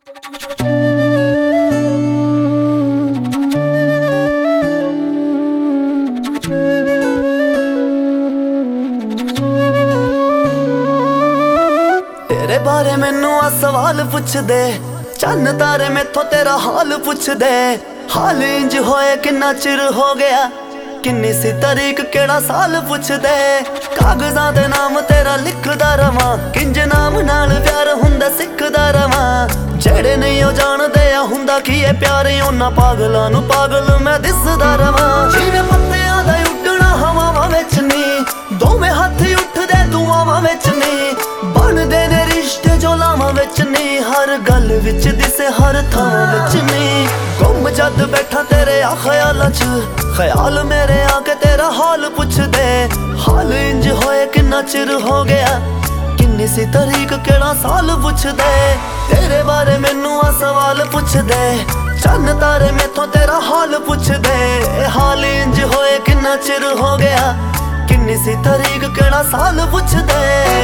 तेरे बारे मैनू आ सवाल पुछदे, चन्न तारे मैथों तेरा हाल पुछदे। हाल इंज होए किन्ना चिर हो गया, किन्नी सी तारीख केड़ा साल पुछदे। कागज़ां दे नाम तेरा लिखदा रवां, किंज नाम नाल प्यार हुंदा सिखदा रवां। जेड़े नहीं ओ जाणदे आ हुंदा की ए प्यार, उन्हां पागलां नूं पागल मैं दिसदा रवां। जिवें पत्तियां दा उड्डना हवावां विच नी, दोवें हत्थ उठदे दुआवां विच नी। बनदे ने रिश्ते जो लावां विच नी, हर गल विच दिसे हर थां विच नी। गुम जद बैठा तेरे आ ख्यालां च, ख्याल मेरे आके तेरा हाल पुछदे। हाल इंज होए किन्ना चिर हो गया, किन्नी सी तारीख केड़ा साल पुछदे। तेरे बारे मैनू आ सवाल पुछदे, चन्न तारे मैथों तेरा हाल पुछदे। हाल इंज होए किन्ना चिर हो गया, किन्नी सी तारीख केड़ा साल पुछदे।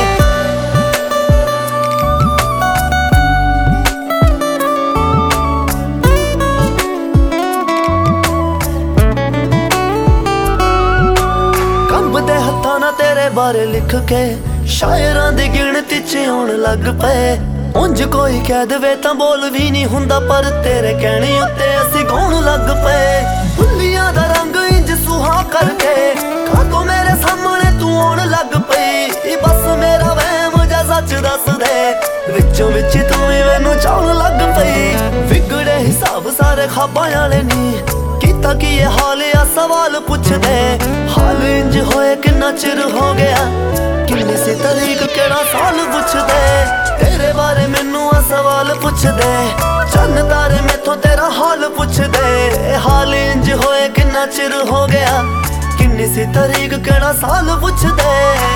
कंबदे हत्थां नाल तेरे बारे लिख के शायरां दी गिणती च आउण लग पए। उंज कोई कह देवे तां बोल भी नहीं हुंदा, पर तेरे कहणे उत्ते असीं गाउण लग पए। बुल्लियां दा रंग इंज सुहा करके कातों मेरे सामने तू आउण लग पई। बस मेरा वहम जा सच दस दे, विचों विच तू ही मैनू चाहण लग पई। विगड़े हिसाब सारे ख्वाबां वाले नी, कीता की ये हाल आ सवाल पुछदे। हाल इंज होए किन्ना चिर हो गया, किन्नी सी तारीख केड़ा साल पुछदे। तेरे बारे मैनू आ सवाल पुछदे, चन्न तारे मैथों तेरा हाल पुछदे। हाल इंज होए किन्ना चिर हो गया, किन्नी सी तारीख केड़ा साल पुछदे।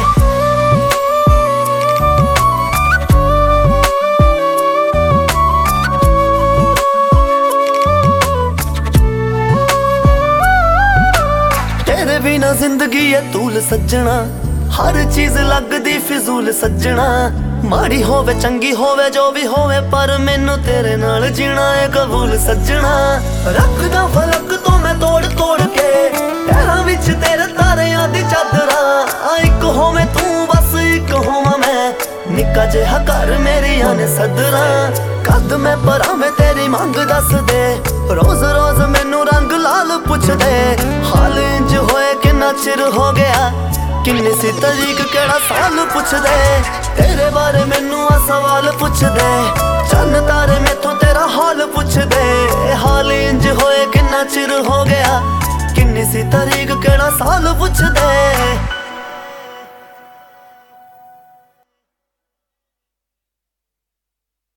तेरे बिना जिंदगी है तूल सज्जना, हर चीज लगदी फिजूल सज्जना। माड़ी होवे चंगी होवे जो भी होवे, पर मैनू तेरे नाल जीना है कबूल सज्जना। रखदा फलक तो मैं तोड़ तोड़ के, पैरां विच तेरे तारियां दी चादरां। इक होवे तू बस इक होवां मैं, निक्का जिहा घर मेरियां ने सदरां। कद मैं परां मैं तेरी मंग दस दे, रोज रोज मैनू रंग लाल पुछदे। हाल इंज होए किन्ना चिर हो गया, किन्नी सी तारीख केड़ा साल पुछदे। तेरे बारे मैनू आ सवाल पुछदे, चन्न तारे मैथों तेरा हाल पुछदे। हाल इंज होए किन्ना चिर हो गया, किन्नी सी तारीख केड़ा साल पुछदे।